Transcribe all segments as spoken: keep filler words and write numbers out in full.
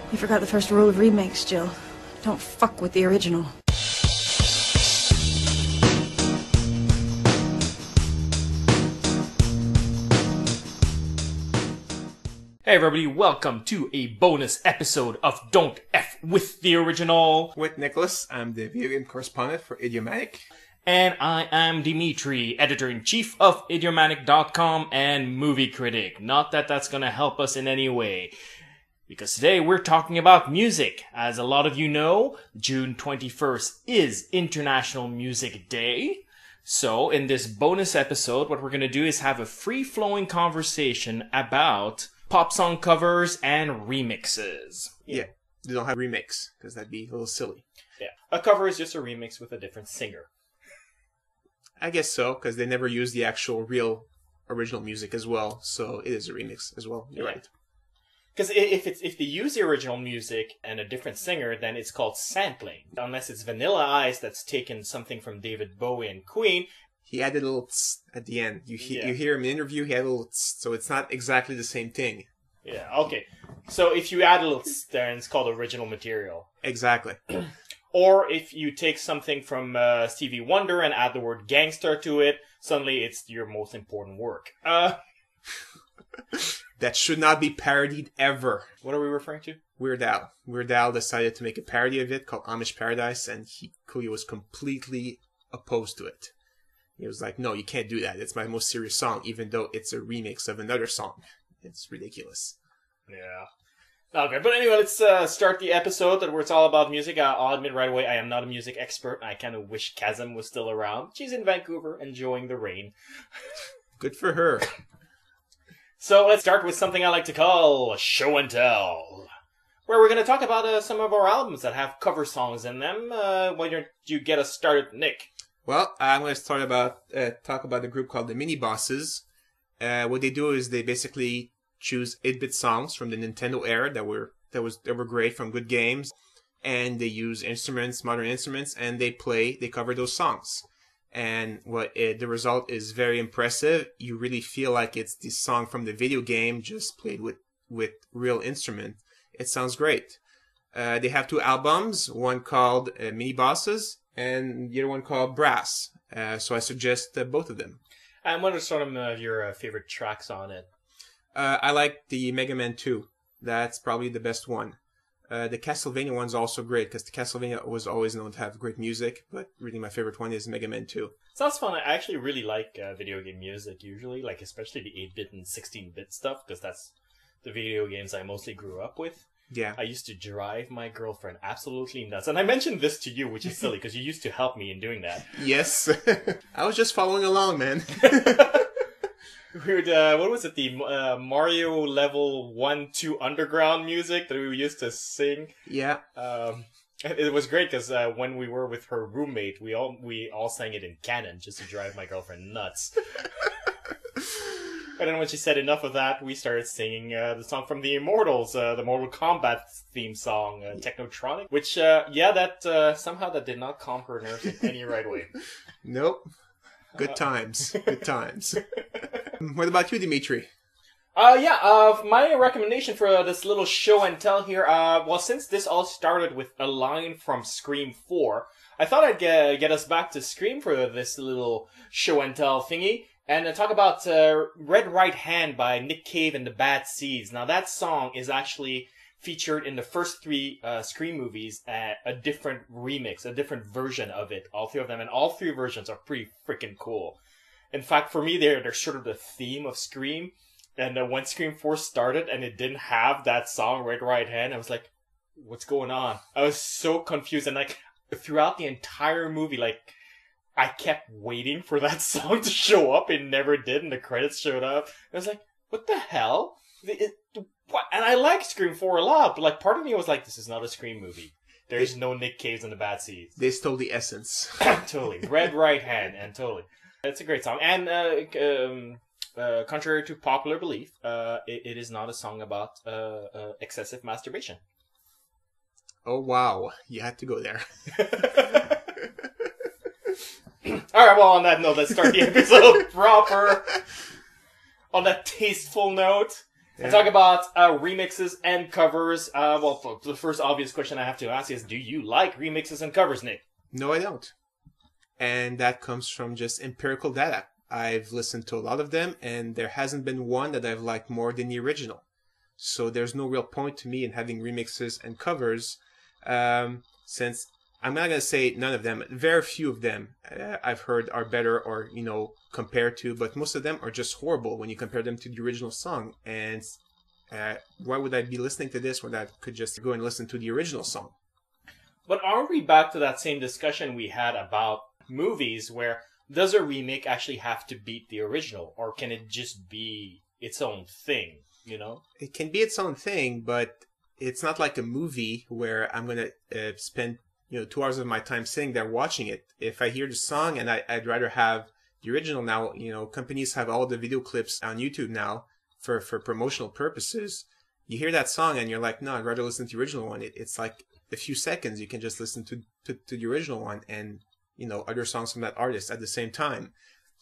You forgot the first rule of remakes, Jill. Don't fuck with the original. Hey everybody, welcome to a bonus episode of Don't F with the Original. With Nicholas, I'm the video game correspondent for Idiomatic. And I am Dimitri, editor-in-chief of idiomatic dot com and movie critic. Not that that's gonna help us in any way. Because today we're talking about music. As a lot of you know, June twenty-first is International Music Day. So in this bonus episode, what we're gonna do is have a free-flowing conversation about pop song covers and remixes. Yeah, they don't have remix, because that'd be a little silly. Yeah, a cover is just a remix with a different singer. I guess so, because they never use the actual real original music as well, so it is a remix as well. You're Yeah. right. Because if it's if they use the original music and a different singer, then it's called sampling. Unless it's Vanilla Ice that's taken something from David Bowie and Queen. He added a little tss at the end. You, he- Yeah. you hear him in the interview, he had a little tss, so it's not exactly the same thing. Yeah, okay. So if you add a little tss, then it's called original material. Exactly. Or if you take something from uh, Stevie Wonder and add the word gangster to it, suddenly it's your most important work. Uh, That should not be parodied ever. what are we referring to? Weird Al. Weird Al decided to make a parody of it called Amish Paradise, and he, Coolio was completely opposed to it. He was like, no, you can't do that. It's my most serious song, even though it's a remix of another song. It's ridiculous. Yeah. Okay, but anyway, let's uh, start the episode where it's all about music. Uh, I'll admit right away, I am not a music expert. I kind of wish Kazam was still around. She's in Vancouver, enjoying the rain. Good for her. So let's start with something I like to call Show and Tell, where we're going to talk about uh, some of our albums that have cover songs in them. Uh, why don't you get us started, Nick? Well, I'm going to start about uh, talk about a group called the Mini Bosses. Uh, what they do is they basically choose eight-bit songs from the Nintendo era that were that was that were great from good games, and they use instruments, modern instruments, and they play, they cover those songs. And what it, the result is very impressive. You really feel like it's the song from the video game just played with with real instrument. It sounds great. Uh, they have two albums, one called uh, Mini Bosses and the other one called Brass. Uh, so I suggest uh, both of them. And what are some of your uh, favorite tracks on it? Uh, I like the Mega Man two. That's probably the best one. Uh, the Castlevania one's also great, because the Castlevania was always known to have great music, but really my favorite one is Mega Man two. Sounds fun. I actually really like uh, video game music usually, like especially the eight-bit and sixteen-bit stuff, because that's the video games I mostly grew up with. Yeah. I used to drive my girlfriend absolutely nuts. And I mentioned this to you, which is silly, because you used to help me in doing that. Yes. I was just following along, man. We would, uh, what was it, the uh, Mario level one, two underground music that we used to sing? Yeah. Um, it was great because uh, when we were with her roommate, we all we all sang it in canon just to drive my girlfriend nuts. And then when she said enough of that, we started singing uh, the song from the Immortals, uh, the Mortal Kombat theme song, uh, Technotronic. Which, uh, yeah, that uh, somehow that did not calm her nerves in any right way. Nope. Good times. Good times. What about you, Dimitri? Uh, yeah, uh, my recommendation for uh, this little show and tell here, uh, well, since this all started with a line from Scream four, I thought I'd get, get us back to Scream for this little show and tell thingy, and uh, talk about uh, Red Right Hand by Nick Cave and the Bad Seeds. Now, that song is actually featured in the first three uh, Scream movies, uh, a different remix, a different version of it, all three of them, and all three versions are pretty freaking cool. In fact, for me, they're, they're sort of the theme of Scream. And uh, when Scream four started and it didn't have that song, Red Right Hand, I was like, what's going on? I was so confused. And like, throughout the entire movie, like, I kept waiting for that song to show up. It never did, and the credits showed up. I was like, what the hell? It, it, what? And I like Scream four a lot, but like, part of me was like, this is not a Scream movie. There's no Nick Caves and the Bad Seeds. They stole the essence. Totally. Red Right Hand, and totally. It's a great song. And, uh, um, uh, contrary to popular belief, uh, it, it is not a song about, uh, uh, excessive masturbation. Oh, wow. You had to go there. Alright, well, on that note, let's start the episode proper. On that tasteful note. And talk about uh, remixes and covers. Uh, well, f- the first obvious question I have to ask is, do you like remixes and covers, Nick? No, I don't. And that comes from just empirical data. I've listened to a lot of them, and there hasn't been one that I've liked more than the original. So there's no real point to me in having remixes and covers, um, since I'm not going to say none of them. Very few of them uh, I've heard are better or, you know, compared to, but most of them are just horrible when you compare them to the original song. And uh, why would I be listening to this when I could just go and listen to the original song? But aren't we back to that same discussion we had about movies where does a remake actually have to beat the original, or can it just be its own thing, you know? It can be its own thing, but it's not like a movie where I'm going to uh, spend, you know, two hours of my time sitting there watching it. If I hear the song and I, I'd rather have the original now, you know, companies have all the video clips on YouTube now for, for promotional purposes. You hear that song and you're like, no, I'd rather listen to the original one. It, it's like a few seconds. You can just listen to, to, to the original one and, you know, other songs from that artist at the same time.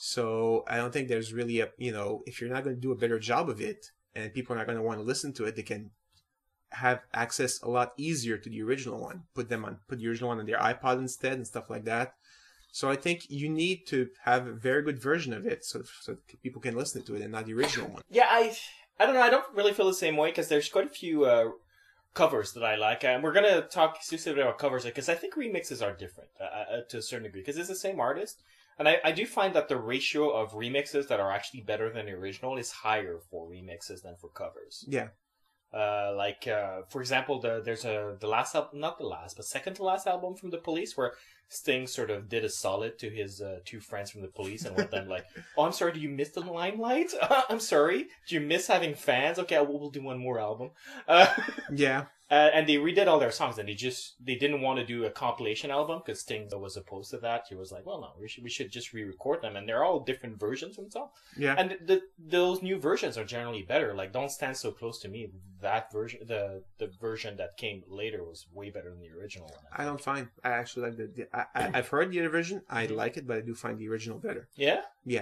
So I don't think there's really a, you know, if you're not going to do a better job of it and people are not going to want to listen to it, they can have access a lot easier to the original one. Put them on, put the original one on their iPod instead and stuff like that. So I think you need to have a very good version of it so, so people can listen to it and not the original one. Yeah, I, I don't know. I don't really feel the same way because there's quite a few uh, covers that I like, and we're gonna talk exclusively about covers because I think remixes are different uh, uh, to a certain degree because it's the same artist, and I, I do find that the ratio of remixes that are actually better than the original is higher for remixes than for covers. Yeah. Uh, like uh, for example, the there's a the last album, not the last, but second to last album from the Police, where Sting sort of did a solid to his uh, two friends from the Police and let them like, oh, I'm sorry, do you miss the limelight? Uh, I'm sorry, do you miss having fans? Okay, we'll, we'll do one more album. Uh, yeah. Uh, and they redid all their songs, and they just they didn't want to do a compilation album because Sting was opposed to that. He was like, "Well, no, we should we should just re-record them," and they're all different versions from the song. Yeah, and the, those new versions are generally better. Like, Don't Stand So Close to Me, that version, the the version that came later was way better than the original one. I, I don't find. I actually like the. the I, I I've heard the other version. I like it, but I do find the original better. Yeah. Yeah.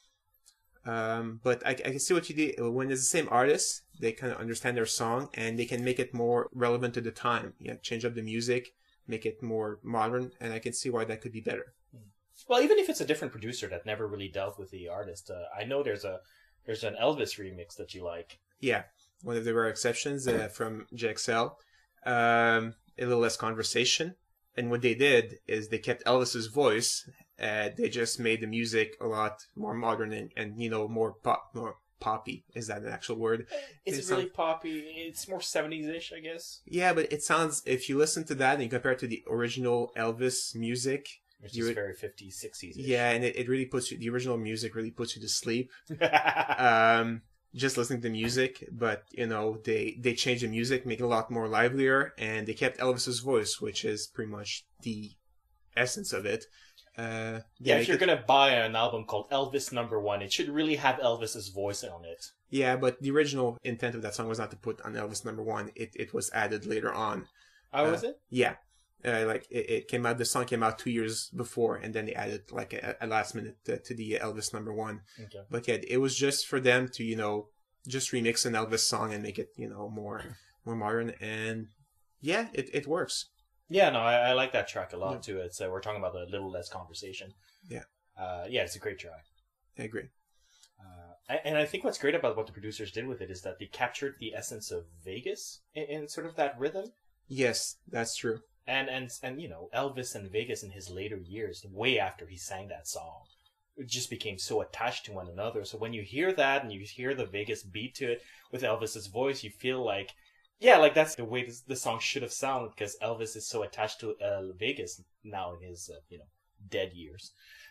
Um, but I, I can see what you did when it's the same artist. They kind of understand their song and they can make it more relevant to the time. Yeah, change up the music, make it more modern, and I can see why that could be better. Well, even if it's a different producer that never really dealt with the artist, uh, I know there's a there's an Elvis remix that you like. Yeah, one of the rare exceptions uh, from J X L. Um, a little less conversation, and what they did is they kept Elvis's voice. Uh, they just made the music a lot more modern and, and you know more pop, more poppy. Is that an actual word? It's it really sound... poppy. It's more seventies-ish, I guess. Yeah, but it sounds, if you listen to that and you compare it to the original Elvis music, which is very fifties, sixties. Yeah, and it, it really puts you, the original music really puts you to sleep. um, just listening to the music, but you know they they changed the music, make it a lot more livelier, and they kept Elvis's voice, which is pretty much the essence of it. Uh, yeah, if you're it... gonna buy an album called Elvis Number One, it should really have Elvis's voice on it. Yeah, but the original intent of that song was not to put on Elvis Number One. It it was added later on. Oh, uh, was it? Yeah, uh, like it, it came out. The song came out two years before, and then they added like a, a last minute to, to the Elvis Number One. Okay. But yeah, it was just for them to you know just remix an Elvis song and make it you know more more modern, and yeah, it it works. Yeah, no, I, I like that track a lot yeah. too. It's uh, we're talking about a little less conversation. Yeah, uh, yeah, it's a great track. I agree. Uh, and I think what's great about what the producers did with it is that they captured the essence of Vegas in, in sort of that rhythm. Yes, that's true. And and and you know, Elvis and Vegas in his later years, way after he sang that song, it just became so attached to one another. So when you hear that and you hear the Vegas beat to it with Elvis's voice, you feel like. Yeah, like that's the way this, the song should have sounded because Elvis is so attached to uh, Vegas now in his, uh, you know, dead years.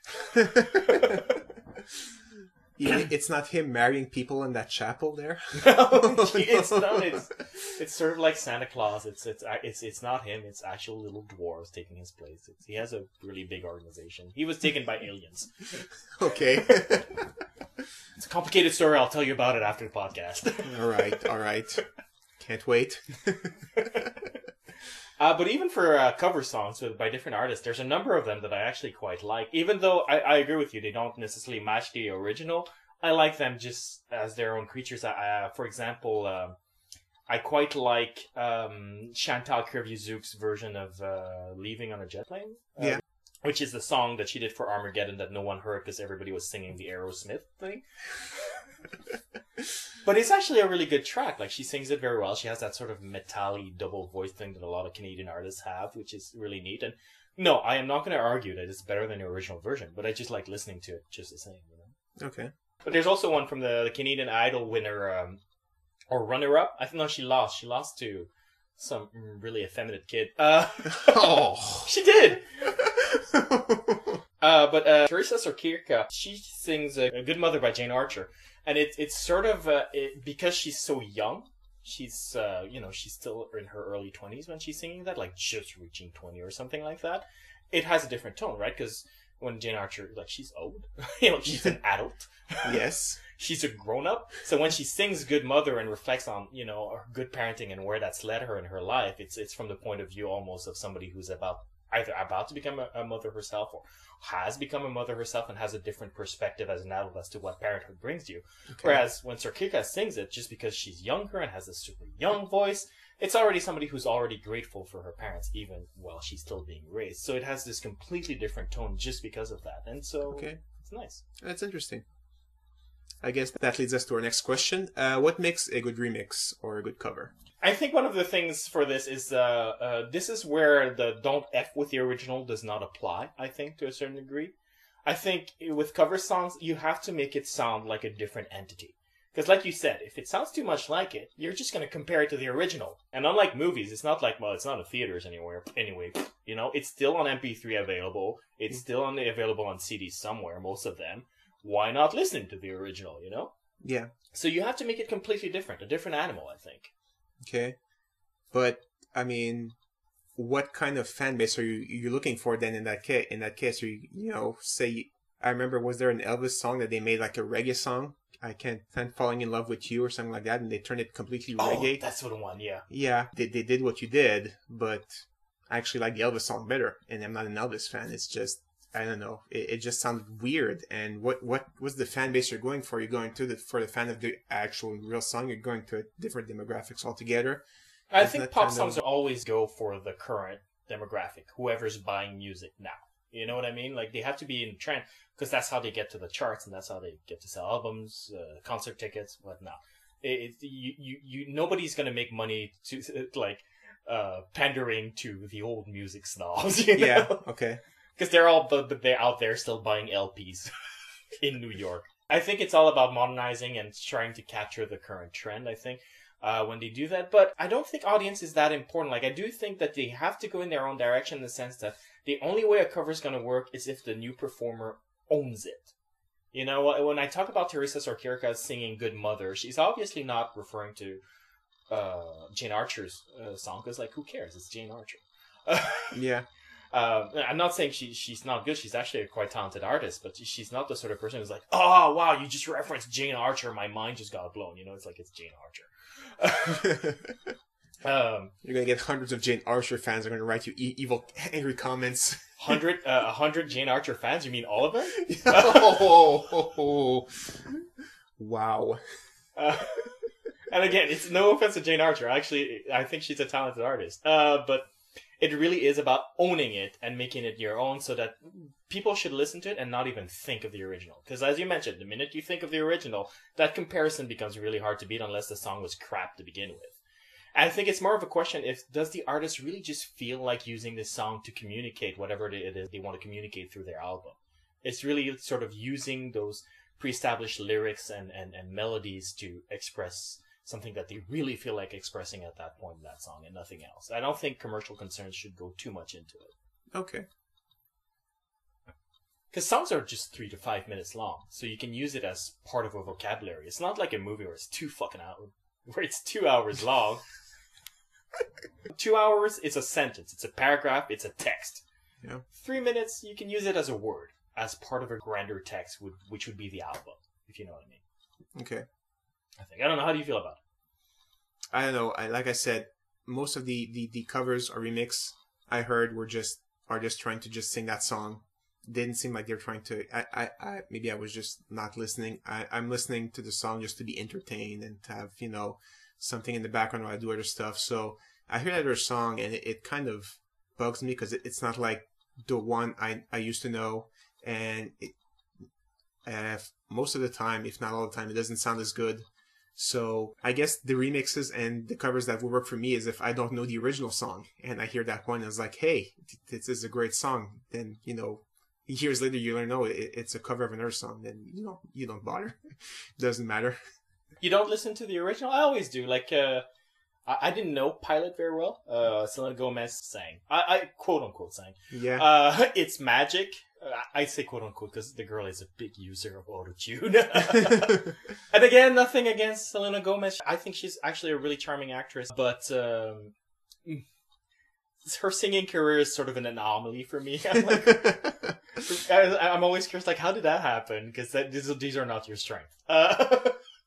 Yeah, it's not him marrying people in that chapel there. No, it's not. It's it's sort of like Santa Claus. It's it's it's it's not him. It's actual little dwarves taking his place. It's, he has a really big organization. He was taken by aliens. Okay. It's a complicated story. I'll tell you about it after the podcast. All right. All right. Can't wait. uh, but even for uh, cover songs with, by different artists, there's a number of them that I actually quite like. Even though I, I agree with you, they don't necessarily match the original, I like them just as their own creatures. Uh, for example, uh, I quite like um, Chantal Kreviazuk's version of uh, Leaving on a Jet Plane. Uh, Yeah. Which is the song that she did for Armageddon that no one heard because everybody was singing the Aerosmith thing. But it's actually a really good track. Like, she sings it very well. She has that sort of metal-y double voice thing that a lot of Canadian artists have, which is really neat. And no, I am not going to argue that it's better than the original version, but I just like listening to it just the same, you know? Okay. But there's also one from the, the Canadian Idol winner, um, or runner-up. I think no, she lost. She lost to some really effeminate kid. Uh, Oh. she did! uh, but uh, Teresa Sorkirka, she sings uh, A Good Mother by Jane Archer. And it, it's sort of, uh, it, because she's so young, she's, uh, you know, she's still in her early twenties when she's singing that, like just reaching twenty or something like that. It has a different tone, right? Because when Jane Archer, like, she's old. You know, she's an adult. Yes. She's a grown-up. So when she sings Good Mother and reflects on, you know, her good parenting and where that's led her in her life, it's it's from the point of view almost of somebody who's about either about to become a, a mother herself or has become a mother herself and has a different perspective as an adult as to what parenthood brings you. Okay. Whereas when Sorkirka sings it, just because she's younger and has a super young voice, it's already somebody who's already grateful for her parents even while she's still being raised. So it has this completely different tone just because of that. And so Okay. it's nice. That's interesting. I guess that leads us to our next question. Uh, what makes a good remix or a good cover? I think one of the things for this is uh, uh, this is where the don't F with the original does not apply, I think, to a certain degree. I think with cover songs, you have to make it sound like a different entity. Because like you said, if it sounds too much like it, you're just going to compare it to the original. And unlike movies, it's not like, well, it's not in theaters anywhere. Anyway, you know, it's still on M P three available. It's still on available on C D somewhere, most of them. Why not listen to the original, you know? Yeah. So you have to make it completely different, a different animal, I think. Okay. But, I mean, what kind of fan base are you you looking for then in that case? In that case, you, you know, say, I remember, was there an Elvis song that they made like a reggae song? I can't, can't Falling in Love with You or something like that, and they turned it completely reggae. Oh, that's what the one, yeah. Yeah, they, they did what you did, but I actually like the Elvis song better, and I'm not an Elvis fan. It's just, I don't know, it, it just sounded weird. And what what was the fan base you're going for? You're going to the for the fan of the actual real song. You're going to different demographics altogether. I Isn't think that pop kind songs of- always go for the current demographic, whoever's buying music now. You know what I mean? Like, they have to be in trend, because that's how they get to the charts, and that's how they get to sell albums, uh, concert tickets, whatnot. It, it, you, you, you, nobody's gonna make money to, like, uh, pandering to the old music snobs, you know? Yeah. Okay. Because they're all, but they're out there still buying L Ps in New York. I think it's all about modernizing and trying to capture the current trend, I think, uh, when they do that. But I don't think audience is that important. Like, I do think that they have to go in their own direction in the sense that the only way a cover is going to work is if the new performer owns it. You know, when I talk about Teresa Sorkirka singing Good Mother, she's obviously not referring to uh, Jane Archer's uh, song, because, like, who cares? It's Jane Archer. Yeah. Uh, I'm not saying she she's not good. She's actually a quite talented artist, but she's not the sort of person who's like, oh, wow, you just referenced Jane Archer. My mind just got blown. You know, it's like, it's Jane Archer. um, You're going to get hundreds of Jane Archer fans that are going to write you e- evil, angry comments. hundred, uh, a hundred Jane Archer fans? You mean all of them? Oh, wow. Uh, and again, it's no offense to Jane Archer. Actually, I think she's a talented artist. Uh, but it really is about owning it and making it your own so that people should listen to it and not even think of the original. Because as you mentioned, the minute you think of the original, that comparison becomes really hard to beat unless the song was crap to begin with. And I think it's more of a question if, does the artist really just feel like using this song to communicate whatever it is they want to communicate through their album? It's really sort of using those pre-established lyrics and, and, and melodies to express something that they really feel like expressing at that point in that song and nothing else. I don't think commercial concerns should go too much into it. Okay. Because songs are just three to five minutes long, so you can use it as part of a vocabulary. It's not like a movie where it's two fucking hours, where it's two hours long. Two hours, it's a sentence, it's a paragraph, it's a text. Yeah. Three minutes, you can use it as a word, as part of a grander text, would, which would be the album, if you know what I mean. Okay. I think. I don't know. How do you feel about it? I don't know. I, like I said, most of the, the, the covers or remix I heard were just are just trying to just sing that song didn't seem like they're trying to. I, I, I maybe I was just not listening. I, I'm listening to the song just to be entertained and to have, you know, something in the background while I do other stuff. So I hear that other song and it, it kind of bugs me because it, it's not like the one I, I used to know, and it, uh, most of the time, if not all the time, it doesn't sound as good. So I guess the remixes and the covers that will work for me is if I don't know the original song and I hear that one and it's like, hey, this is a great song. Then, you know, years later you learn, no, it, it's a cover of another song. Then, you know, you don't bother. It doesn't matter. You don't listen to the original? I always do. Like, uh, I, I didn't know Pilot very well. Uh, Selena Gomez sang. I, I quote unquote sang. Yeah. Uh, it's Magic. I say quote unquote because the girl is a big user of autotune. And again, nothing against Selena Gomez. I think she's actually a really charming actress, but um, her singing career is sort of an anomaly for me. I'm, like, I, I'm always curious, like, how did that happen? Because these, these are not your strength. Uh,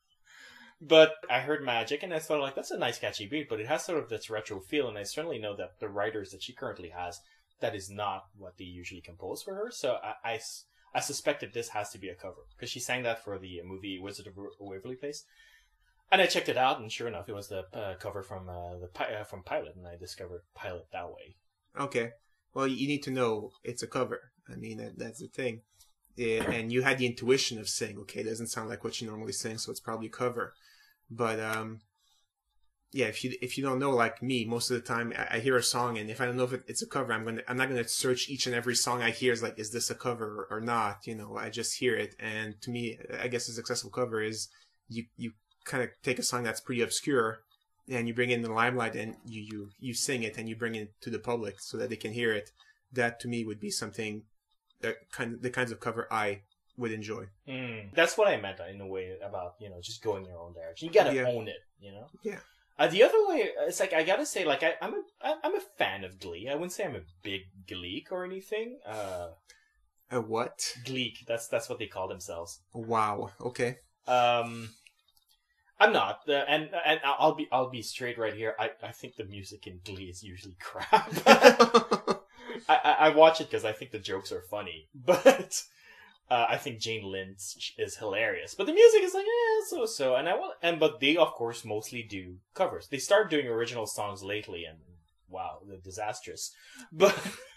but I heard Magic, and I thought, like, that's a nice catchy beat, but it has sort of this retro feel, and I certainly know that the writers that she currently has, that is not what they usually compose for her. So I, I, I suspect that this has to be a cover because she sang that for the movie Wizard of Waverly Place, and I checked it out, and sure enough, it was the uh, cover from uh, the uh, from Pilot, and I discovered Pilot that way. Okay, well, you need to know it's a cover. I mean, that, that's the thing, yeah, and you had the intuition of saying, okay, it doesn't sound like what she normally sings, so it's probably a cover. But um. Yeah, if you if you don't know, like me, most of the time I, I hear a song, and if I don't know if it, it's a cover, I'm gonna I'm not gonna search each and every song I hear. Is like, is this a cover or, or not? You know, I just hear it, and to me, I guess a successful cover is you you kind of take a song that's pretty obscure, and you bring it in the limelight, and you you you sing it, and you bring it to the public so that they can hear it. That to me would be something that kind of the kinds of cover I would enjoy. Mm. That's what I meant in a way about, you know, just going your own direction. You gotta yeah. own it, you know. Yeah. Uh, the other way, it's like, I gotta say, like, I, I'm a, I'm a fan of Glee. I wouldn't say I'm a big Gleek or anything. Uh, a what? Gleek. That's, that's what they call themselves. Wow. Okay. Um, I'm not. Uh, and, and I'll be, I'll be straight right here. I, I think the music in Glee is usually crap. I, I, I watch it because I think the jokes are funny. But, Uh, I think Jane Lynch is hilarious, but the music is like, eh, so so. And I will, and but they of course mostly do covers. They started doing original songs lately, and wow, they're disastrous. But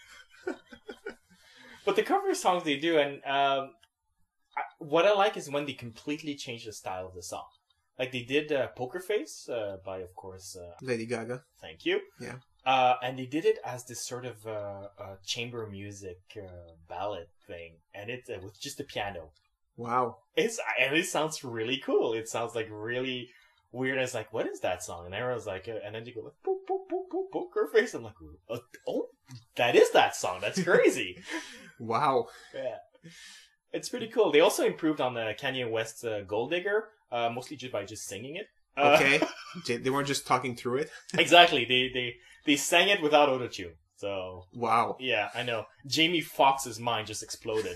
but the cover songs they do, and um, I, what I like is when they completely change the style of the song. Like they did uh, Poker Face uh, by, of course, uh, Lady Gaga. Thank you. Yeah. Uh, and they did it as this sort of uh, uh, chamber music uh, ballad thing, and it uh, with just the piano. Wow. It's and it sounds really cool. It sounds like really weird. It's like, what is that song? And everyone's like, uh, and then you go like, boop, boop, boop, boop, Poker Face. I'm like, oh, oh, that is that song. That's crazy. Wow. Yeah, it's pretty cool. They also improved on the Kanye West's uh, Gold Digger, uh, mostly just by just singing it. Uh, Okay. They weren't just talking through it. Exactly. They they they sang it without autotune. So wow. Yeah, I know. Jamie Foxx's mind just exploded.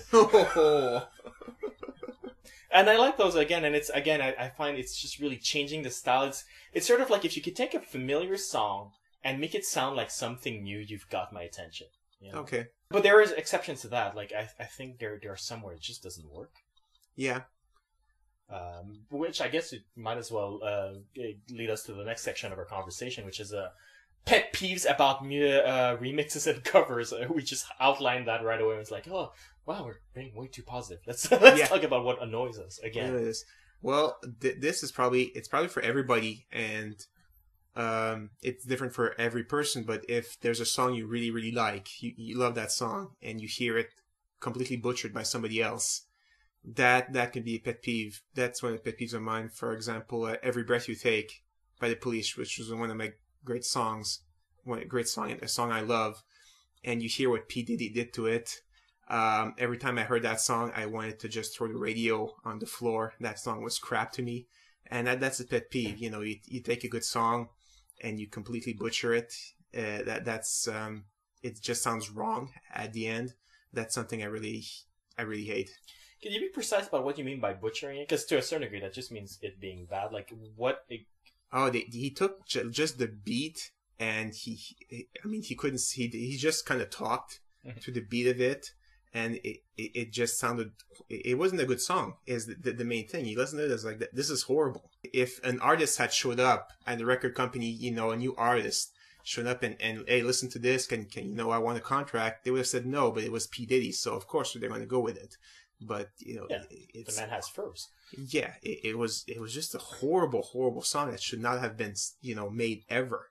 And I like those again, and it's again I, I find it's just really changing the style. It's it's sort of like if you could take a familiar song and make it sound like something new, you've got my attention. You know? Okay. But there is exceptions to that. Like I I think there there are some where it just doesn't work. Yeah. Um, which I guess it might as well uh, lead us to the next section of our conversation, which is uh, pet peeves about mu- uh, remixes and covers. Uh, we just outlined that right away. It's like, oh, wow, we're being way too positive. Let's let's Yeah. talk about what annoys us again. It is. Well, th- this is probably it's probably for everybody, and um, it's different for every person. But if there's a song you really really like, you, you love that song, and you hear it completely butchered by somebody else. That that can be a pet peeve. That's one of the pet peeves of mine. For example, uh, "Every Breath You Take" by the Police, which was one of my great songs, one great song, a song I love. And you hear what P Diddy did to it. Um, every time I heard that song, I wanted to just throw the radio on the floor. That song was crap to me, and that that's a pet peeve. You know, you you take a good song, and you completely butcher it. Uh, that that's um, it just sounds wrong at the end. That's something I really I really hate. Can you be precise about what you mean by butchering it? Because to a certain degree, that just means it being bad. Like, what... It... Oh, they, he took j- just the beat, and he, he... I mean, he couldn't... He, he just kind of talked Mm-hmm. to the beat of it, and it, it, it just sounded, it, it wasn't a good song, is the, the, the main thing. You listen to it, it's like, this is horrible. If an artist had showed up and the record company, you know, a new artist showed up and, and hey, listen to this, can, can, you know, I want a contract, they would have said no, but it was P. Diddy, so of course they're going to go with it. But, you know, Yeah, it's, the man has furs. yeah, it, it was, it was just a horrible, horrible song that should not have been, you know, made ever.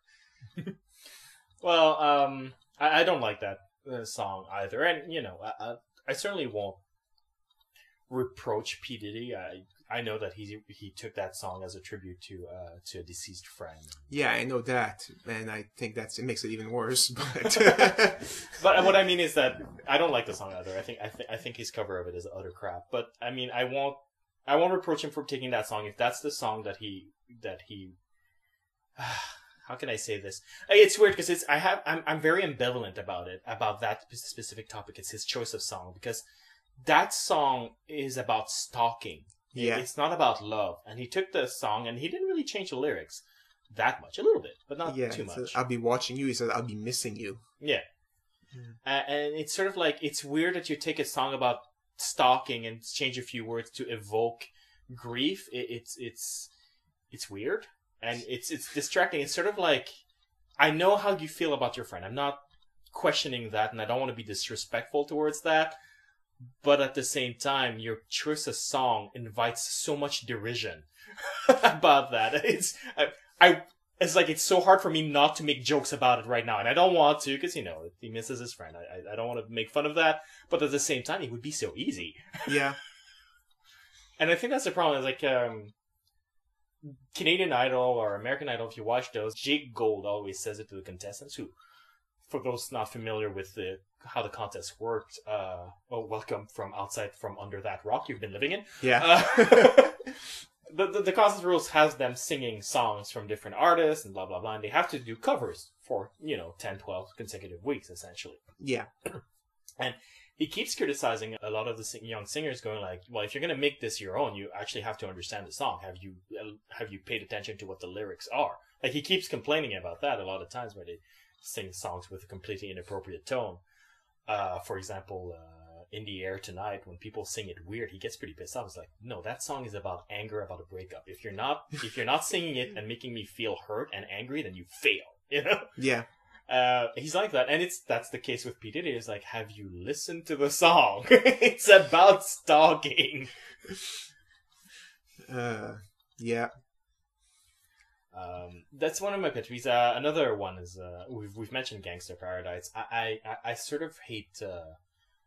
Well, um, I, I don't like that uh, song either, and you know, I, I, I certainly won't reproach P. Diddy. I I know that he he took that song as a tribute to uh to a deceased friend. Yeah, I know that, and I think that's it makes it even worse. But But what I mean is that I don't like the song either. I think I think I think his cover of it is utter crap. But I mean, I won't I won't reproach him for taking that song if that's the song that he that he. How can I say this? It's weird because it's I have I'm I'm very ambivalent about it, about that specific topic. It's his choice of song because that song is about stalking. Yeah. It's not about love. And he took the song and he didn't really change the lyrics that much. A little bit, but not yeah, too it much. says, I'll be watching you. He said, I'll be missing you. Yeah. Uh, and it's sort of like, it's weird that you take a song about stalking and change a few words to evoke grief. It, it's, it's, it's weird. And it's, it's distracting. It's sort of like, I know how you feel about your friend. I'm not questioning that, and I don't want to be disrespectful towards that. But at the same time, your choice of song invites so much derision about that. It's, I, I, it's like, it's so hard for me not to make jokes about it right now. And I don't want to, because, you know, he misses his friend. I, I, I don't want to make fun of that. But at the same time, it would be so easy. Yeah. And I think that's the problem. Is like, um, Canadian Idol or American Idol, if you watch those, Jake Gold always says it to the contestants who, for those not familiar with the how the contest worked, uh, oh, welcome from outside from under that rock you've been living in. Yeah. Uh, the, the the contest rules has them singing songs from different artists and blah blah blah, and they have to do covers for, you know, ten, twelve consecutive weeks essentially. Yeah. And he keeps criticizing a lot of the sing- young singers, going like, "Well, if you're going to make this your own, you actually have to understand the song. Have you uh, have you paid attention to what the lyrics are?" Like, he keeps complaining about that a lot of times where they sing songs with a completely inappropriate tone. Uh, for example, uh, "In the Air Tonight," when people sing it weird, he gets pretty pissed off. It's like, no, that song is about anger, about a breakup. If you're not if you're not singing it and making me feel hurt and angry, then you fail. You know? Yeah. Uh, he's like that, and it's that's the case with P. Diddy. It's like, have you listened to the song? It's about stalking. Uh, yeah. Um, that's one of my pet peeves. Uh, another one is uh, we've we've mentioned Gangster Paradise. I I, I sort of hate uh,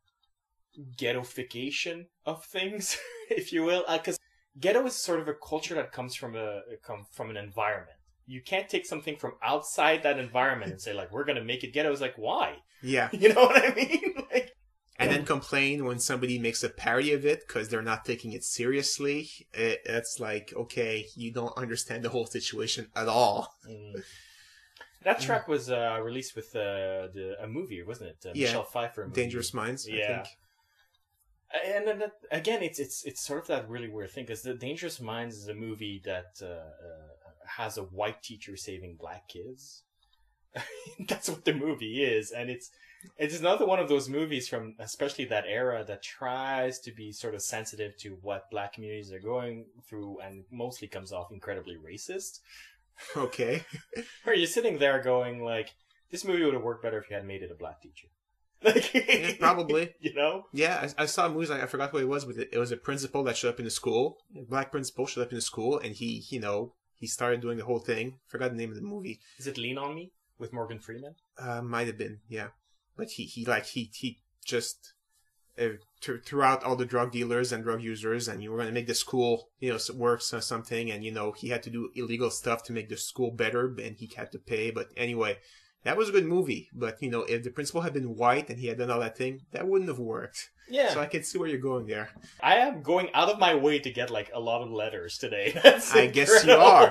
ghettoification of things, if you will, because uh, ghetto is sort of a culture that comes from a come from an environment. You can't take something from outside that environment and say, like, we're going to make it ghetto. It's like, why? Yeah. You know what I mean? Like, and then complain when somebody makes a parody of it because they're not taking it seriously. It, it's like, okay, you don't understand the whole situation at all. mm. That track was uh, released with uh, the, a movie, wasn't it? Uh, Yeah. Michelle Pfeiffer movie. Dangerous Minds, I Yeah. think. And then that, again, it's it's it's sort of that really weird thing, because the Dangerous Minds is a movie that uh, uh, has a white teacher saving black kids. That's what the movie is, and it's it's another one of those movies from especially that era that tries to be sort of sensitive to what black communities are going through, and mostly comes off incredibly racist. Okay. Where you're sitting there going like, this movie would have worked better if you had made it a black teacher. Like, Yeah, probably. You know? Yeah, I, I saw movies. I, I forgot what it was with it. It was a principal that showed up in the school. A black principal showed up in the school, and he, you know, he started doing the whole thing. Forgot the name of the movie. Is it Lean on Me with Morgan Freeman? Uh, might have been, yeah. But he, he like he he just uh, th- threw out all the drug dealers and drug users, and you were going to make the school, you know, work or something. And you know, he had to do illegal stuff to make the school better, and he had to pay. But anyway. That was a good movie, but, you know, if the principal had been white and he had done all that thing, that wouldn't have worked. Yeah. So I can see where you're going there. I am going out of my way to get, like, a lot of letters today. That's I guess you are.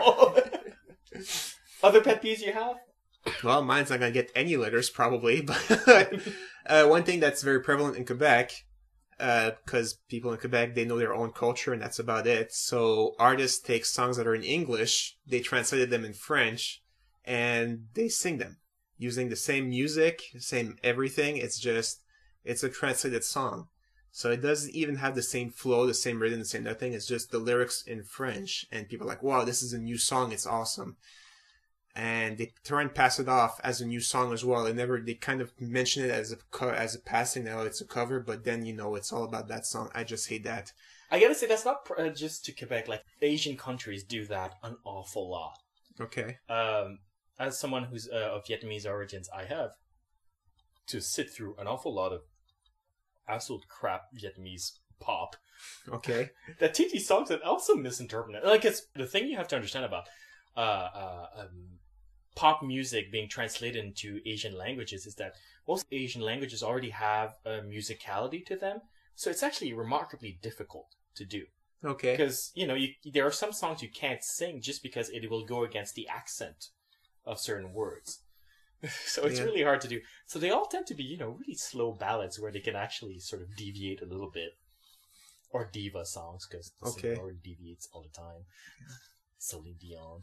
Other pet peeves you have? Well, mine's not going to get any letters, probably. But uh, one thing that's very prevalent in Quebec, because uh, people in Quebec, they know their own culture, and that's about it. So artists take songs that are in English, they translated them in French, and they sing them. Using the same music, same everything. It's just, It's a translated song. So it doesn't even have the same flow, the same rhythm, the same nothing. It's just the lyrics in French. And people are like, wow, this is a new song. It's awesome. And they try and pass it off as a new song as well. They never, they kind of mention it as a co- as a passing, now it's a cover, but then, you know, it's all about that song. I just hate that. I gotta say, that's not pr- uh, just to Quebec. Like, Asian countries do that an awful lot. Okay. Um, as someone who's uh, of Vietnamese origins, I have to sit through an awful lot of absolute crap Vietnamese pop. Okay. That T T songs that also misinterpreted. Like, it's the thing you have to understand about uh, uh, um, pop music being translated into Asian languages is that most Asian languages already have a musicality to them, so it's actually remarkably difficult to do. Okay. Because, you know, you, there are some songs you can't sing just because it will go against the accent of certain words. So it's Yeah. really hard to do. So they all tend to be, you know, really slow ballads where they can actually sort of deviate a little bit. Or diva songs, because the Okay. singer deviates all the time. Celine Dion.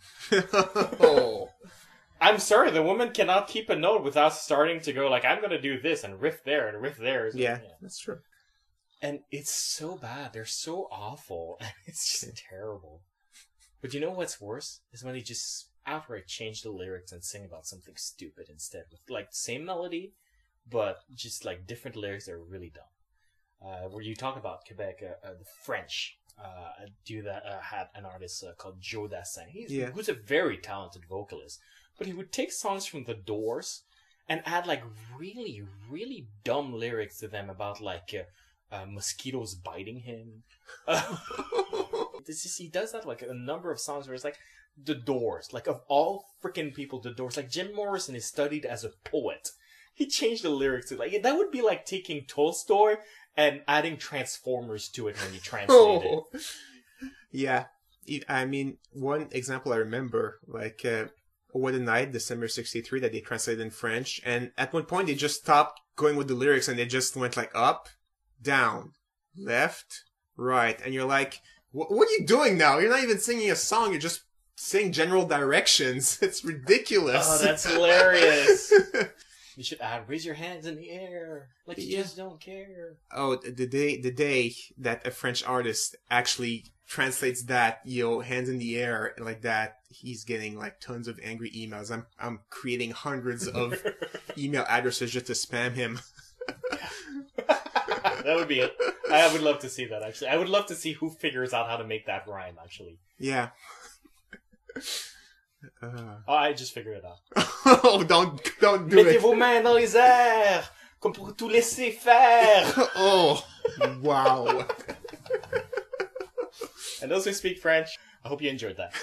Oh. I'm sorry, the woman cannot keep a note without starting to go like, I'm going to do this and riff there and riff there. So, Yeah, that's true. And it's so bad. They're so awful. And it's just terrible. But you know what's worse? Is when they just outright change the lyrics and sing about something stupid instead. With like same melody, but just like different lyrics that are really dumb. Uh, where you talk about Quebec, uh, uh, the French uh, do that, uh, had an artist uh, called Joe Dassin. He's, Yeah. who's a very talented vocalist. But he would take songs from The Doors and add like really, really dumb lyrics to them about like uh, uh, mosquitoes biting him. Uh, this is, he does that like a number of songs where it's like The Doors, like of all freaking people, The Doors. Like Jim Morrison is studied as a poet. He changed the lyrics to like that would be like taking Tolstoy and adding Transformers to it when you translate it. Oh. Yeah. I mean, one example I remember, like, uh, What a Night, December sixty-three, that they translated in French. And at one point, they just stopped going with the lyrics and they just went like up, down, left, right. And you're like, what are you doing now? You're not even singing a song. You're just saying general directions. It's ridiculous. Oh, that's hilarious. You should add, raise your hands in the air, like you Yeah. just don't care. Oh, the day the day that a French artist actually translates that, you know, hands in the air like that, he's getting like tons of angry emails. I'm I'm creating hundreds of email addresses just to spam him. That would be it. I would love to see that, actually. I would love to see who figures out how to make that rhyme, actually. Yeah. Uh. Oh, I just figured it out. Oh, don't don't do Mettez it. vos mains dans les airs, comme pour tout laisser faire. Oh, wow. And those who speak French, I hope you enjoyed that.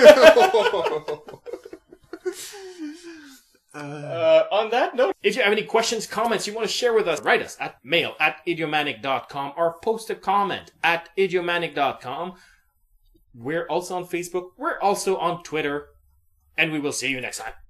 uh, Uh, on that note, if you have any questions, comments you want to share with us, write us at mail at idiomatic dot com or post a comment at idiomatic dot com. We're also on Facebook. We're also on Twitter. And we will see you next time.